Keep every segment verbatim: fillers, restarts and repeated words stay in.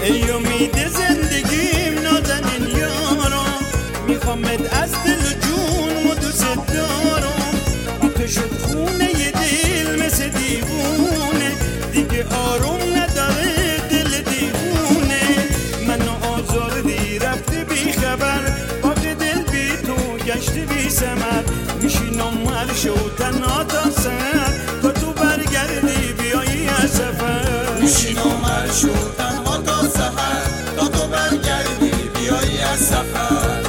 ای امید زندگیم نازنین یارم، میخوامت از دل و جون و دوست دارم. بی تو شد خونه ی دل مثل دیوونه، دیگه آروم نداره دل دیوونه. منو آزاردی رفته بی خبر، باغ دل بی تو گشته بی ثمر. میشینم مرش و تنها تا سر، تا تو برگردی بیایی از سفر. میشینم مرش و تنها تا سحر، تا تو برگردی بیایی از سفر.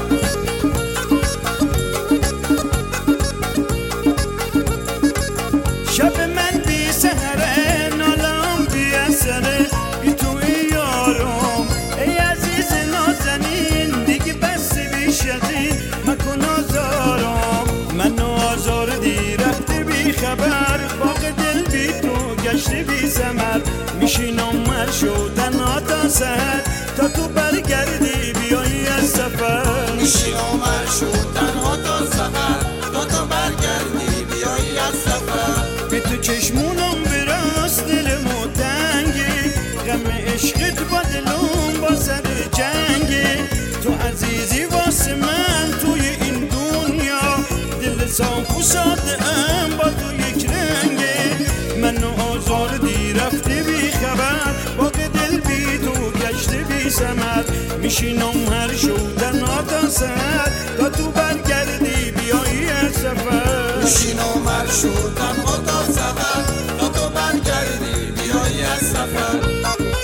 شب من بی سهره، نالم بی اثره، بی توی یارم ای عزیز نازنین. دیگه بس بیش از این مکن آزارم. منو آزاردی رفته بی خبر، باغ دل بی تو گشته بی ثمر. میشینم مرش و تنها تا سحر، تا تو برگردی بیایی از سفر. میشینم مرش و تنها تا سحر، تا تو برگردی بیایی از سفر. به تو چشمونم براست دلمو تنگه، غم عشقت با دلم با سر جنگه. تو عزیزی واسه من توی این دنیا، دل صاف و ساده ام با تو یک رنگه. منو آزاردی رفته بی خبر، باغ دل بی تو گشته بی ثمر. میشینم هر شو تنها تا سر، تا تو برگردی بیایی از سفر. میشینم مرش و تنها تا سحر، تا تو برگردی بیایی از سفر.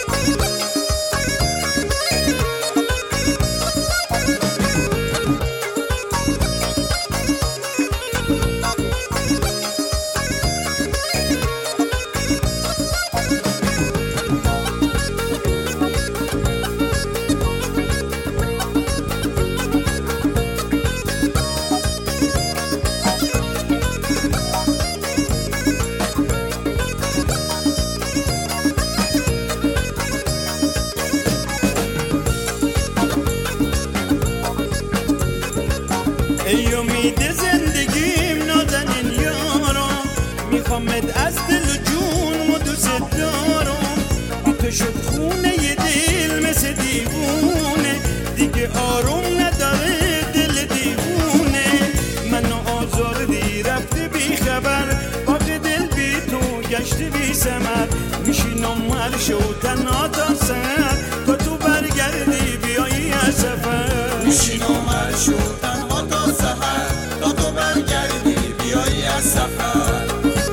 ای امید زندگیم نازنین یارم، میخوامت از دل و جون و دوست دارم. بی تو شد خونه ی دل مثل دیوونه، دیگه آروم نداره دل دیوونه. منو آزاردی رفته بی خبر، باغ دل بی تو گشته بی ثمر. میشینم مرش و تنها تا سر، تا تو برگردی بیایی از سفر. میشینم مرش و تنها تا سحر، تا تو برگردی بیایی از سفر.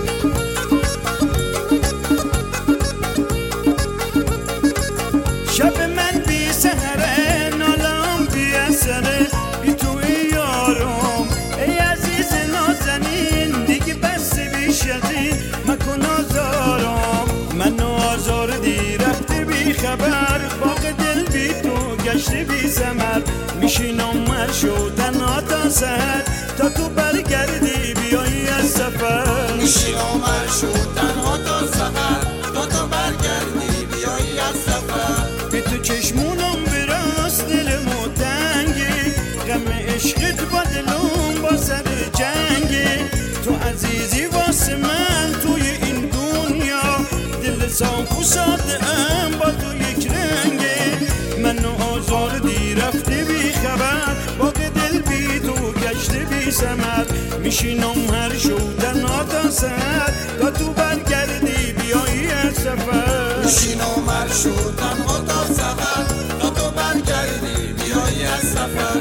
شب من بی سهره، نالم بی اثره، بی توی یارم ای عزیز نازنین. دیگه بس بیش از این مکن آزارم. منو آزاردی رفته بی خبر، باغ دل بی تو گشته بی ثمر. میشینم مرش و تنها تا سحر، تا تو برگردی بیایی از سفر. میشینم مرش و تنها تا سحر، تا تو برگردی بیایی از سفر. به تو چشمونم براست دلمو تنگه، غم عشقت با دلم با سر جنگه. تو عزیزی واسه من توی این دنیا، دل صاف و ساده ام با تو یک رنگه. منو آزاردی رفته بی خبر، باغ دل بی تو گشته بی ثمر. میشینم هر شو تنها تا سر، تا تو برگردی بیایی از سفر. میشینم مرش و تنها تا سحر، تا تو برگردی بیایی از سفر.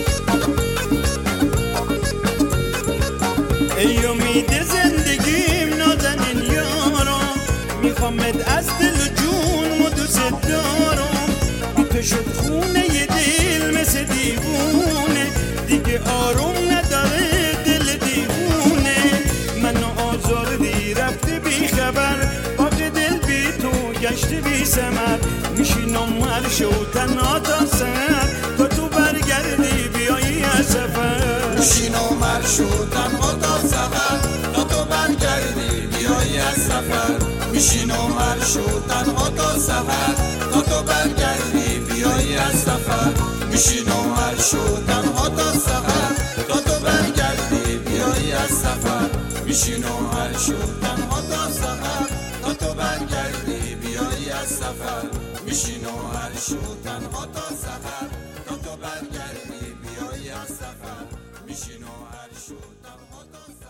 ای امید زندگیم نازنین یارم، میخوامت از دل و جون و دوست دارم. بی تو شد خونه ی دل مثل دیوونه، دیگه آروم نداره دل دیوونه. منو آزاردی رفته بی خبر، باغ دل بی تو گشته بی ثمر. میشینم مرش و تنها تا سر، تا تو برگردی بیایی از سفر. میشینم مرش و تنها تا سحر، تا تو برگردی بیایی از سفر. میشینم مرش و تنها تا سحر، تا تو برگردی بیایی از سفر. میشینم مرش و تنها تا سحر، تا تو برگردی بیایی از سفر. میشینم مرش و تنها تا سحر، تا تو برگردی بیایی از سفر. میشین و هر شو تنها تا سحر تا تو برگردی بیایی از سفر میشین و هر شو تنها تا سحر